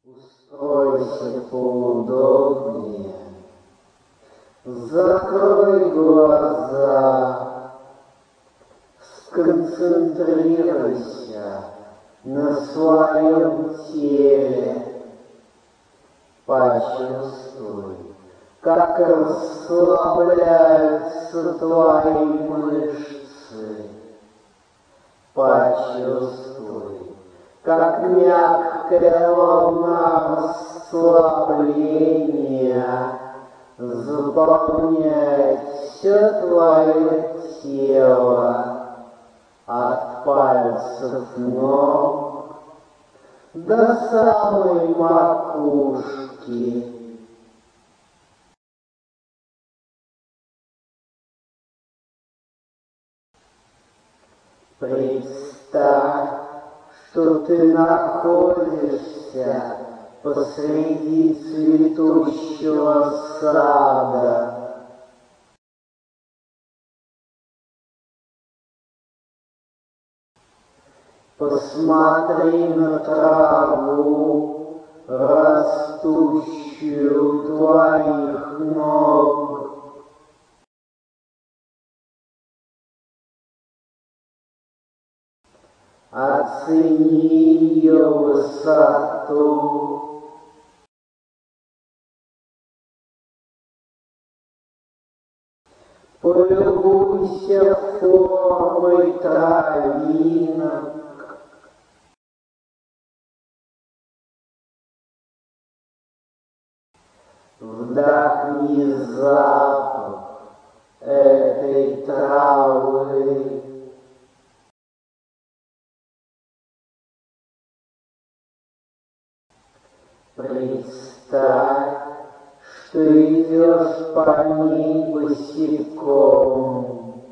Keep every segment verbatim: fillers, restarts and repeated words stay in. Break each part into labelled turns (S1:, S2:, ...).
S1: Устройся поудобнее, закрой глаза, сконцентрируйся на своем теле, почувствуй, как расслабляются твои мышцы, почувствуй, как мягкая волна расслабления заполняет все твое тело от пальцев ног до самой макушки. Представь, что ты находишься посреди цветущего сада. Посмотри на траву, растущую у твоих ног. Оцени ее высоту. Полюбуйся формой травинок. Вдохни запах этой травы. Представь, что идешь по ней босиком.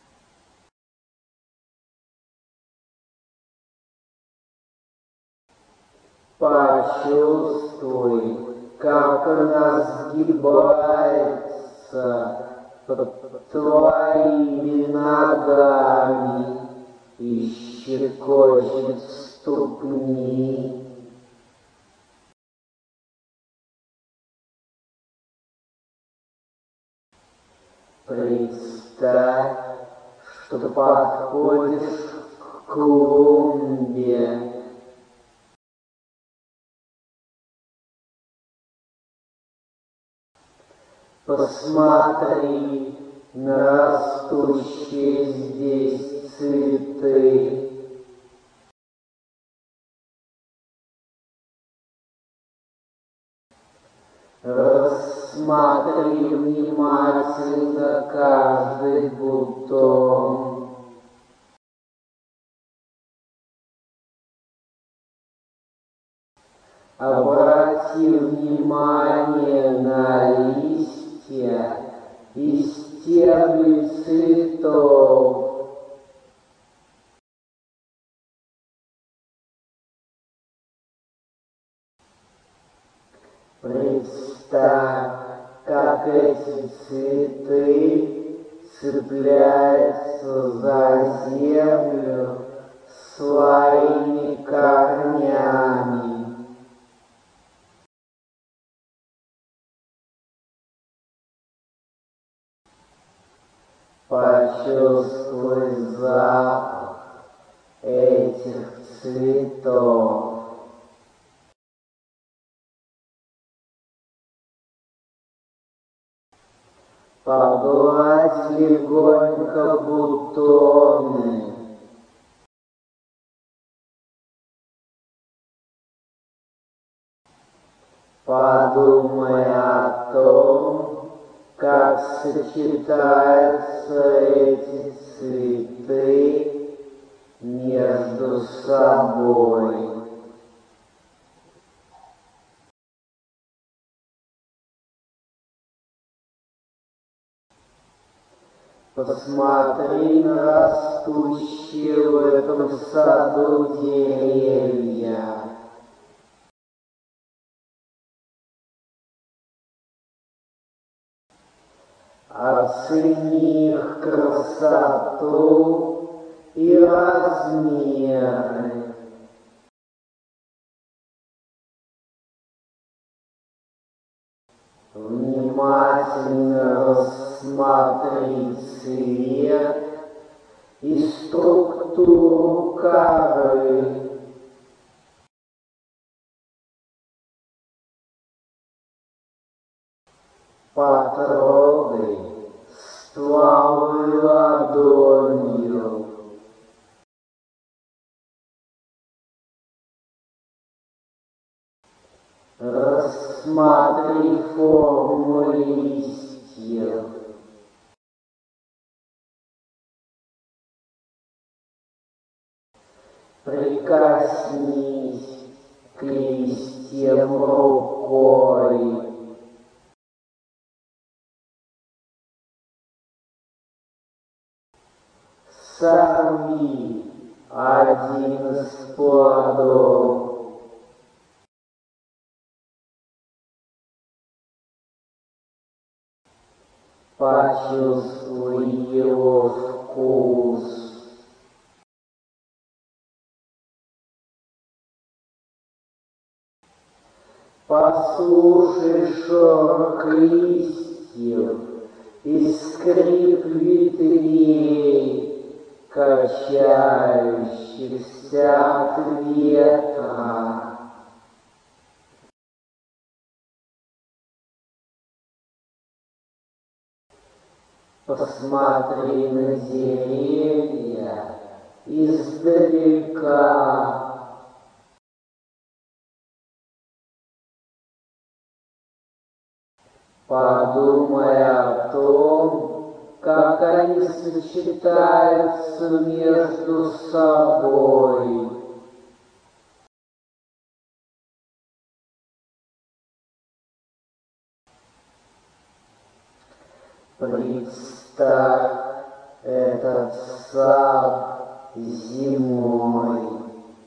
S1: Почувствуй, как она сгибается под твоими ногами и щекочет ступни. Представь, что подходишь к клумбе. Посмотри на растущие здесь цветы. Рассмотри внимательно каждый бутон. Обрати внимание на листья и стебли цветов. Представь, как эти цветы цепляются за землю своими корнями. Почувствуй запах этих цветов. Погладь легонько бутоны. Подумай о том, как сочетаются эти цветы между собой. Посмотри на растущие в этом саду деревья. Оцени их красоту и размеры. внимательно рассмотри цвет и структуру коры. Потрогай стволы ладонью. Рассмотри форму листьев. Прикоснись к листьям рукой. Сорви один из плодов. Почувствуй его вкус. Послушай шорох листьев и скрип ветвей, качающихся от ветра. Посмотри на деревья издалека. Подумай о том, как они сочетаются между собой. Представь этот сад зимой.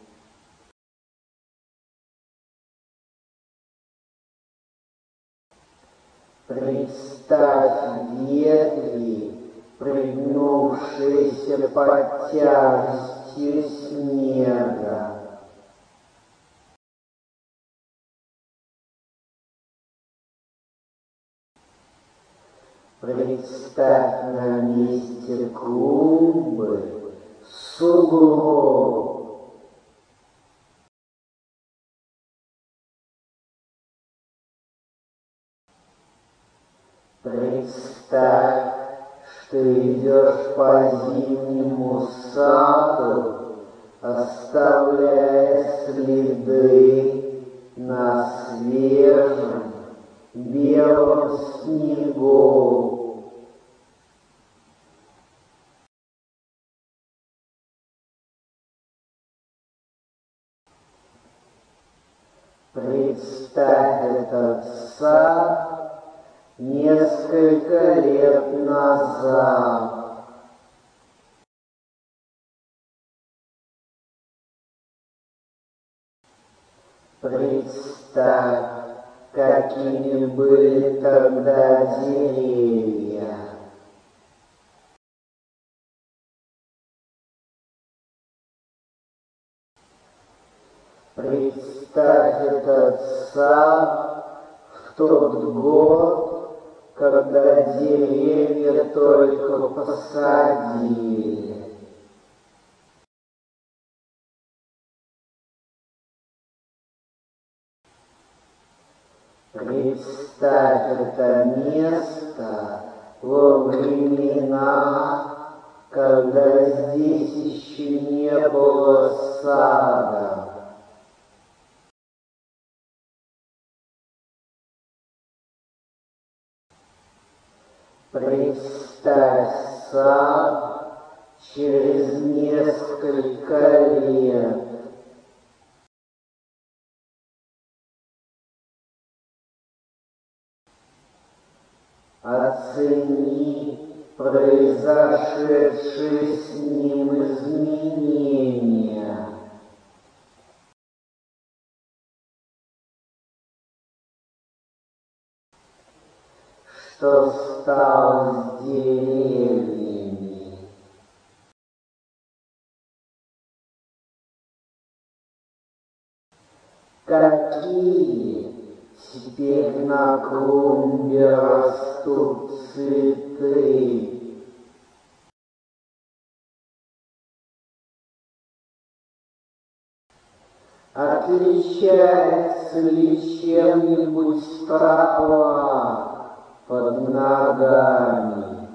S1: Представь ветви, пригнувшиеся под тяжестью снега. Представь на месте клумбы сугроб. Представь, что идешь по зимнему саду, оставляя следы на свежем белом снегу. Представь этот сад несколько лет назад. Представь, какими были тогда деревья. Представь этот сад в тот год, когда деревья только посадили. Представь это место во времена, когда здесь еще не было сада. Представь сад через несколько лет. Оцени произошедшие с ним изменения. Что стало с деревьями? Какие Теперь на клумбе растут цветы. Отличается ли чем-нибудь трава под ногами?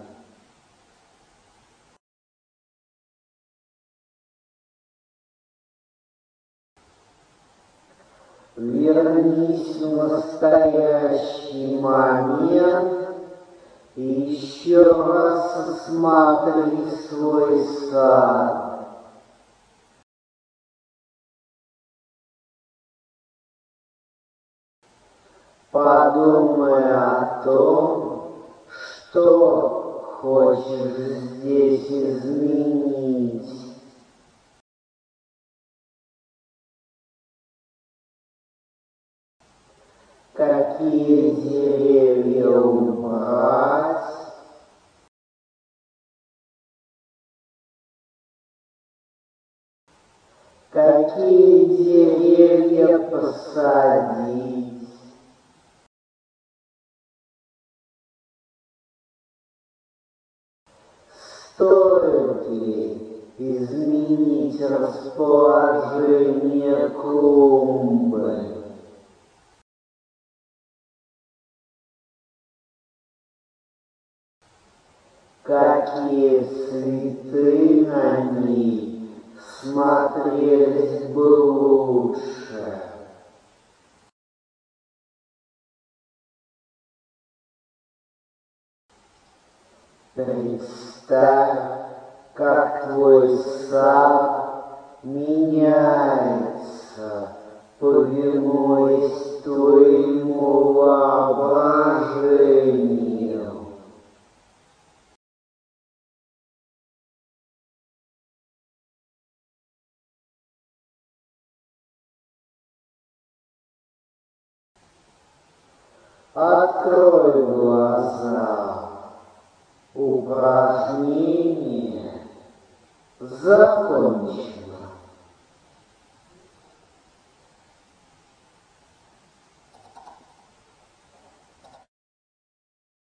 S1: Вернись в настоящий момент и еще раз осмотри свой сад. Подумай о том, что хочешь здесь изменить. Какие деревья убрать, какие деревья посадить. Стоит ли изменить расположение клумбы? Какие цветы на ней смотрелись бы лучше? Представь, как твой сад меняется, повинуясь твоему воображению. Открой глаза. Упражнение закончено.